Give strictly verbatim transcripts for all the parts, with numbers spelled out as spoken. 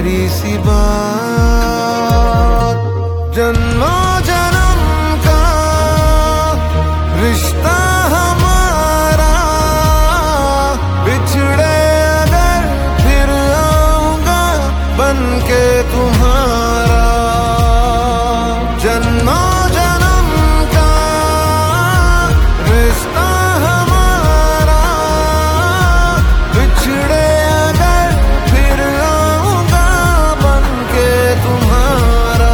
गहरी सी बात, जन्मों जन्म का रिश्ता हमारा, बिछड़े अगर फिर आऊंगा बन के तुम्हारा। जन्मों जन्म का रिश्ता हमारा, बिछड़े अगर फिर आऊंगा बन के तुम्हारा।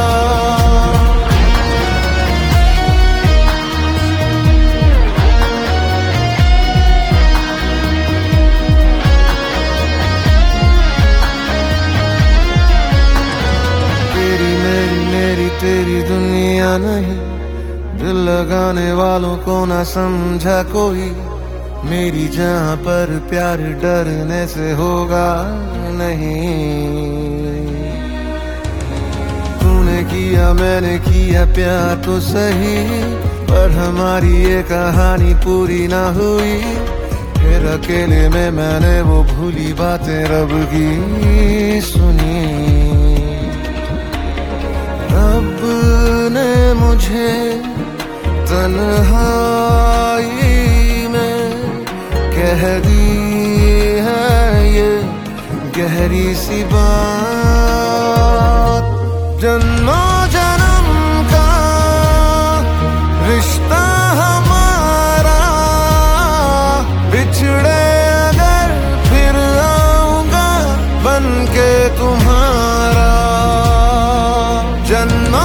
तेरी मेरी मेरी तेरी दुनिया नहीं, दिल लगाने वालों को ना समझा कोई। मेरी जहां पर प्यार डरने से होगा नहीं। तूने किया मैंने किया प्यार तो सही, पर हमारी ये कहानी पूरी ना हुई। फिर अकेले में मैंने वो भूली बातें रब की सुनी। रब ने मुझे तन्हाई में कह दी है ये गहरी सी बात, जन्मों जन्म का रिश्ता हमारा, बिछड़े अगर फिर आऊंगा बन के तुम्हारा। जन्म